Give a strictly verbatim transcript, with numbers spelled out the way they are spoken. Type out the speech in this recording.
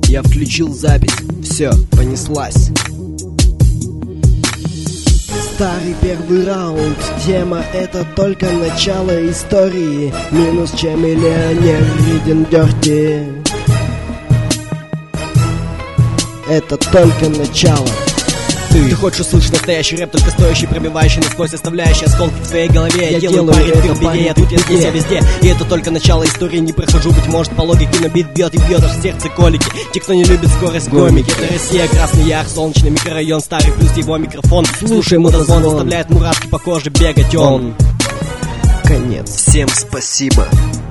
Я включил запись, все, понеслась. Старый первый раунд. Тема — это только начало истории. Минус чем миллионер Риден Дёрти. Это только начало. Ты, Ты хочешь услышать настоящий рэп, только стоящий, пробивающий насквозь, оставляющий осколки в твоей голове. Я, я делаю, делаю парень, ты в беде, я тут я здесь, я везде. И это только начало истории, не прохожу, быть может, по логике, но бит бьет и бьет аж в сердце колики. Те, кто не любит скорость, гомики. Это Россия, Красный Яр, солнечный микрорайон, старый плюс его микрофон. Слушай мудозвон, заставляет мурашки по коже бегать он. Конец. Всем спасибо.